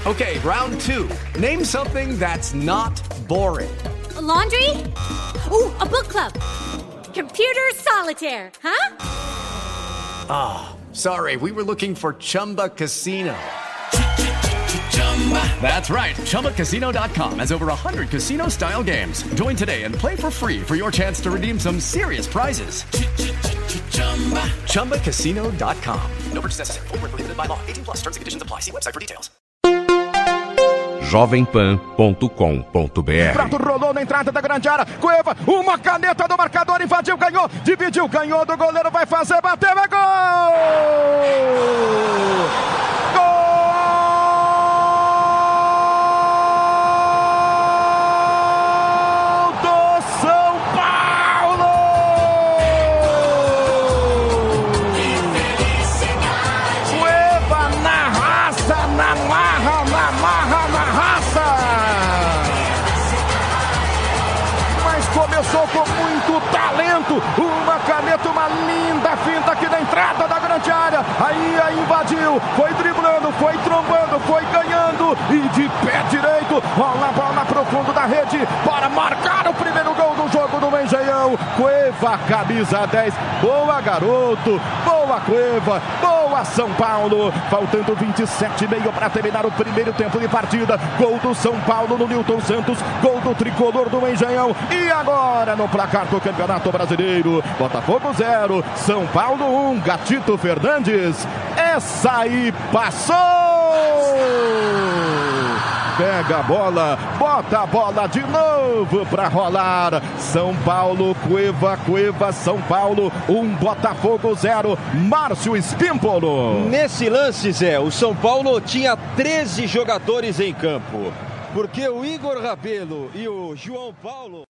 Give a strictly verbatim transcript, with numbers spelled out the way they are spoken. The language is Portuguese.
Okay, round two. Name something that's not boring. A laundry? Ooh, a book club. Computer solitaire, huh? Ah, oh, sorry, we were looking for Chumba Casino. That's right, Chumba Casino dot com has over one hundred casino-style games. Join today and play for free for your chance to redeem some serious prizes. Chumba Casino dot com. No purchase necessary. Void where prohibited by law. eighteen plus terms and conditions apply. See website for details. jovem pan ponto com ponto b r. Prato rolou na entrada da grande área. Cueva, uma caneta do marcador, invadiu, ganhou, dividiu, ganhou do goleiro, vai fazer, bateu, é gol! Gol! Começou com muito talento, uma caneta, uma linda finta aqui na entrada da grande área, aí a invadiu, foi driblando, foi trombando, foi ganhando, e de pé direito, rola a bola pro fundo da rede, para marcar o primeiro gol do jogo do Engenhão. Cueva, camisa dez, boa garoto, boa Cueva, boa São Paulo, faltando vinte e sete e meio para terminar o primeiro tempo de partida, gol do São Paulo no Nilton Santos, gol do tricolor do Engenhão, e agora no placar do Campeonato Brasileiro, Botafogo zero, São Paulo um, Gatito Fernandes, essa aí passou! Pega a bola, bota a bola de novo para rolar. São Paulo, Cueva, Cueva, São Paulo, um, Botafogo zero, Márcio Espímpolo. Nesse lance, Zé, o São Paulo tinha treze jogadores em campo, porque o Igor Rabelo e o João Paulo...